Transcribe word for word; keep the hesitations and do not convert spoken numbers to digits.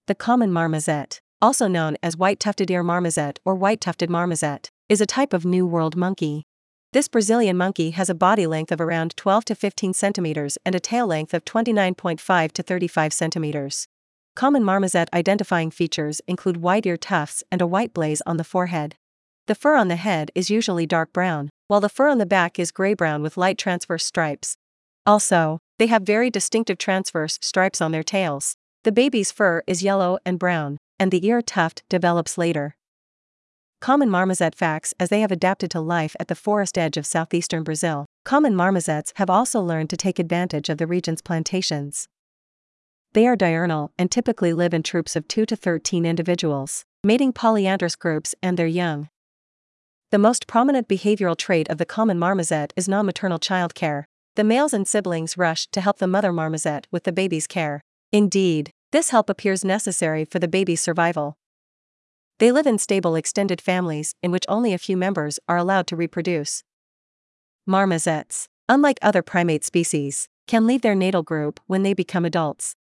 The common marmoset, also known as white-tufted ear marmoset or white-tufted marmoset, is a type of New World monkey. This Brazilian monkey has a body length of around twelve to fifteen centimeters and a tail length of twenty-nine point five to thirty-five centimeters. Common marmoset identifying features include white ear tufts and a white blaze on the forehead. The fur on the head is usually dark brown, while the fur on the back is gray-brown with light transverse stripes. Also, they have very distinctive transverse stripes on their tails. The baby's fur is yellow and brown, and the ear tuft develops later. Common marmoset facts as they have adapted to life at the forest edge of southeastern Brazil. Common marmosets have also learned to take advantage of the region's plantations. They are diurnal and typically live in troops of two to thirteen individuals, mating polyandrous groups and their young. The most prominent behavioral trait of the common marmoset is non-maternal childcare. The males and siblings rush to help the mother marmoset with the baby's care. Indeed, this help appears necessary for the baby's survival. They live in stable extended families in which only a few members are allowed to reproduce. Marmosets, unlike other primate species, can leave their natal group when they become adults.